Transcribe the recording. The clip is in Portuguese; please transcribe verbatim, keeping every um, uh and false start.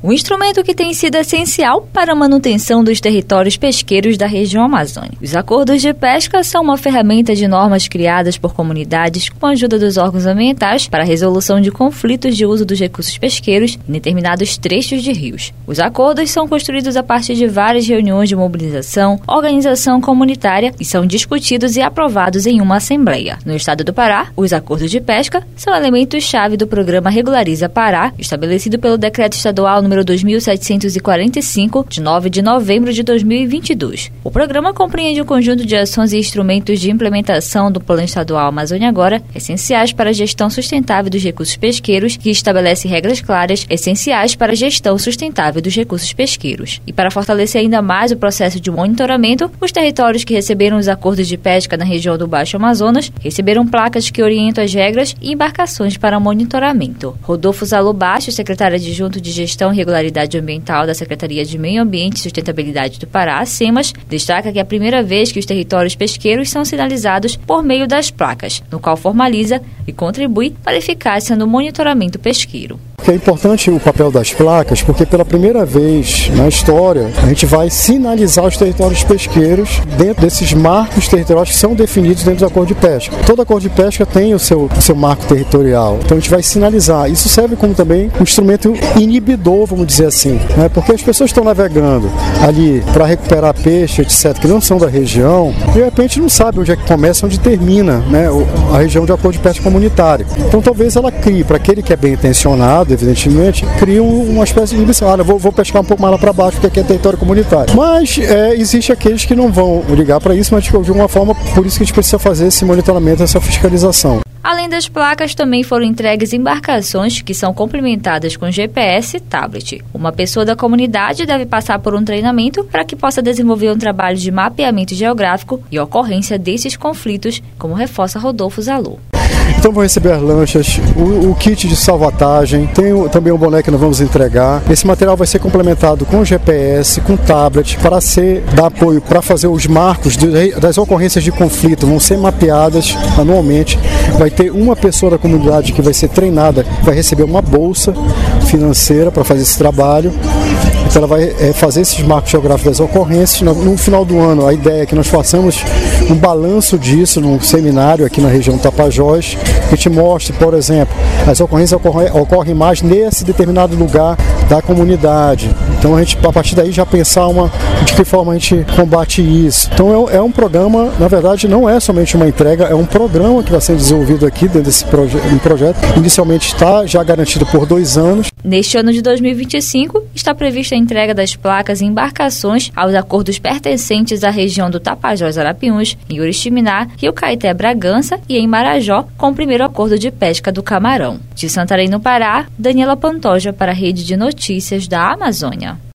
um instrumento que tem sido essencial para a manutenção dos territórios pesqueiros da região amazônica. Os acordos de pesca são uma ferramenta de normas criadas por comunidades com a ajuda dos órgãos ambientais para a resolução de conflitos de uso dos recursos pesqueiros em determinados trechos de rios. Os acordos são construídos a partir de várias reuniões de mobilização, organização comunitária e são discutidos e aprovados em uma assembleia. No estado do Pará, os acordos de pesca são elementos-chave do programa Regulariza Pará, estabelecido pelo Decreto Estadual número dois mil setecentos e quarenta e cinco, de nove de novembro de dois mil e vinte e dois. O programa compreende um conjunto de ações e instrumentos de implementação do Plano Estadual Amazônia Agora, essenciais para a gestão sustentável dos recursos pesqueiros, que estabelece regras claras, essenciais para a gestão sustentável dos recursos pesqueiros. E para fortalecer ainda mais o processo de monitoramento, os territórios que receberam os acordos de pesca na região do Baixo Amazonas receberam placas que orientam as regras e embarcações para monitoramento. Rodolfo Zalou Baixo, secretário adjunto de Gestão e Regularidade Ambiental da Secretaria de Meio Ambiente e Sustentabilidade do Pará, SEMAS, destaca que é a primeira vez que os territórios pesqueiros são sinalizados por meio das placas, no qual formaliza e contribui para a eficácia no monitoramento pesqueiro. É importante o papel das placas, porque pela primeira vez na história a gente vai sinalizar os territórios pesqueiros dentro desses marcos territoriais que são definidos dentro do acordo de pesca. Todo acordo de pesca tem o seu, o seu marco territorial, então a gente vai sinalizar. Isso serve como também um instrumento inibidor, vamos dizer assim, né? Porque as pessoas estão navegando ali para recuperar peixe, etcétera, que não são da região, e de repente não sabe onde é que começa, onde termina, né, a região de acordo de pesca comunitário. Então talvez ela crie, para aquele que é bem intencionado, evidentemente, cria uma espécie de inibição. Ah, vou, vou pescar um pouco mais lá para baixo, porque aqui é território comunitário. Mas é, existe aqueles que não vão ligar para isso, mas de alguma forma, por isso que a gente precisa fazer esse monitoramento, essa fiscalização. Além das placas, também foram entregues embarcações que são complementadas com G P S e tablet. Uma pessoa da comunidade deve passar por um treinamento para que possa desenvolver um trabalho de mapeamento geográfico e ocorrência desses conflitos, como reforça Rodolfo Zalou. Então vão receber as lanchas, o, o kit de salvatagem, tem o, também o boné que nós vamos entregar. Esse material vai ser complementado com G P S, com tablet, para ser, dar apoio para fazer os marcos de, das ocorrências de conflito, vão ser mapeadas anualmente. Vai ter uma pessoa da comunidade que vai ser treinada, vai receber uma bolsa financeira para fazer esse trabalho. Então ela vai é, fazer esses marcos geográficos das ocorrências. No, no final do ano, a ideia é que nós façamos um balanço disso num seminário aqui na região Tapajós, que a gente mostre, por exemplo, as ocorrências ocorrem, ocorrem mais nesse determinado lugar da comunidade. Então a gente, a partir daí, já pensar uma, de que forma a gente combate isso. Então é, é um programa, na verdade, não é somente uma entrega, é um programa que vai ser desenvolvido aqui dentro desse proje- um projeto. Inicialmente está já garantido por dois anos. Neste ano de dois mil e vinte e cinco, está prevista a entrega das placas e embarcações aos acordos pertencentes à região do Tapajós Arapiuns, em Oriximiná, Rio Caeté, Bragança e em Marajó, com o primeiro acordo de pesca do camarão. De Santarém, no Pará, Daniela Pantoja para a Rede de Notícias da Amazônia.